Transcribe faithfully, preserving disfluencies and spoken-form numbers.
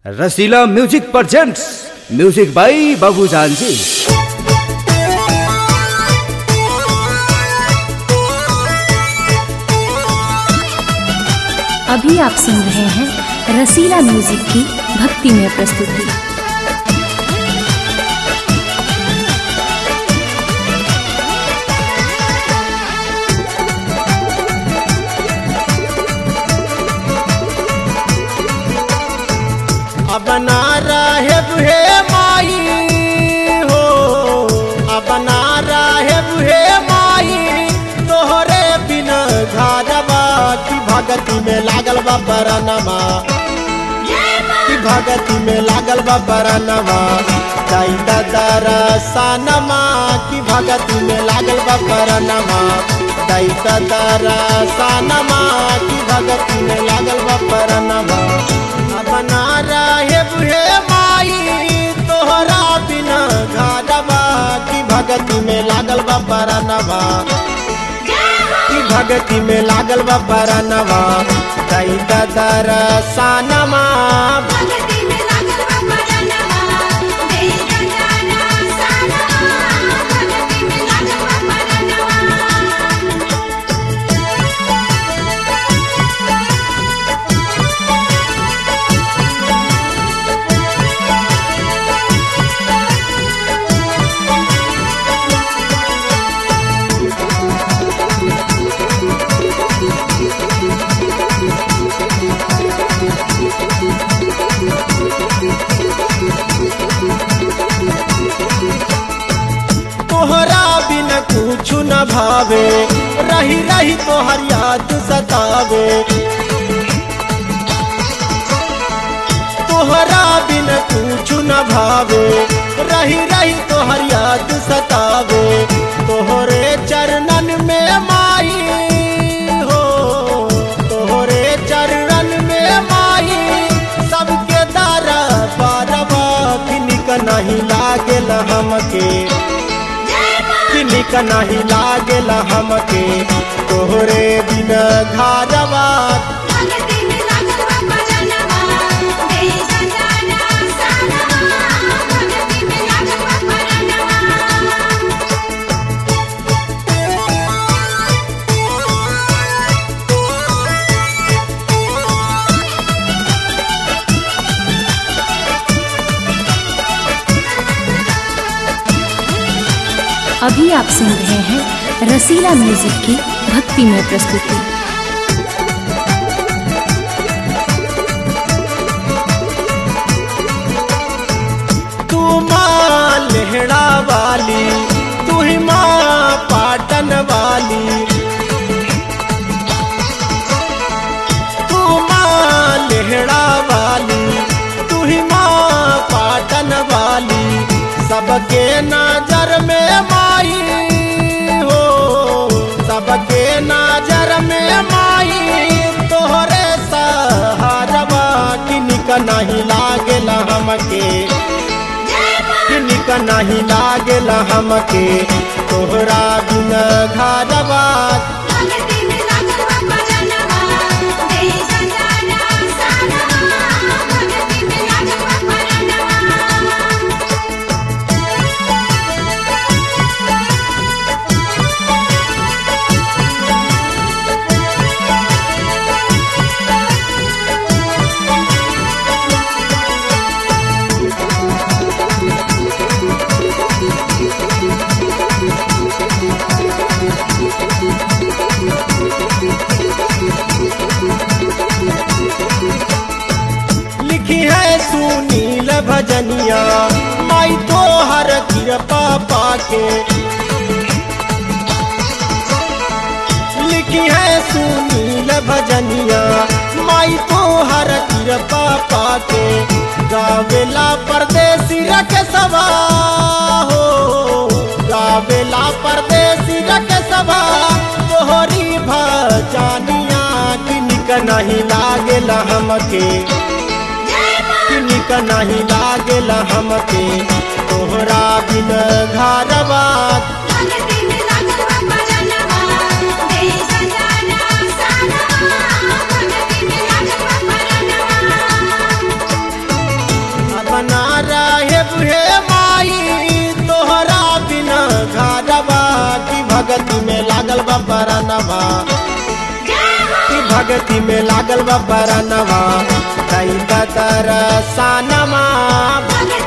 Rasila music presents music by Babujan ji. अभी आप सुन रहे हैं रसीला म्यूजिक की भक्तिमय प्रस्तुति। अब ना रहे बुहे माई हो, अब ना रहे बुहे माई तोहरे बिना घरवा की भगती में लागल बा परनमा, की भगती में लागल बा परनमा दाई दादा सनमा, की भगती में लागल बा परनमा दाई दादा सनमा, की भगती में लागल बा परनमा। अब ना रहे बुहे माई तोहरा बिना घरवा की भगती में लागल बा परनमा, की भगती में लागल बा परनमा दाई दादा सनमा। तोहरा बिना कुछ न भावे, रही रही तोहर याद सतावे, तोहरा बिना कुछ न भावे, रही रही तोहर याद सतावे। तोहरे चरणन में माई हो, तोहरे चरणन में माई सबके दारा बारवा किनिक नहीं लागेल हमके, किनिक नहीं लागेल हमके तोहरे बिना घरवा। अभी आप सुन रहे हैं रसीला म्यूजिक की भक्तिमय प्रस्तुति। तू माँ लेहड़ा वाली, तू ही माँ पाटन वाली, तू माँ लेहड़ा वाली, तू ही माँ पाटन वाली। सबके नजर में माई हो, सबके नजर में माई तोहरे सहारवा किनिक नहीं लागेल हमके, किनिक नहीं लागेल हमके तोहरा बिना घरवा। लिखी है सुनील भजनिया माई तोहर कृपा पाके, लिखी है सुनील भजनिया माई तोहर कृपा पाके। गावेला परदेसी रख सवा हो, गावेला परदेसी रख सवा तोहरी भजनिया किनिक नहीं लागेल हमके, किनिक नहीं लागेल हमके तोहरा बिना घरवा। बा परानवा की भक्ति में लागल बा परानवा कई तरसानमा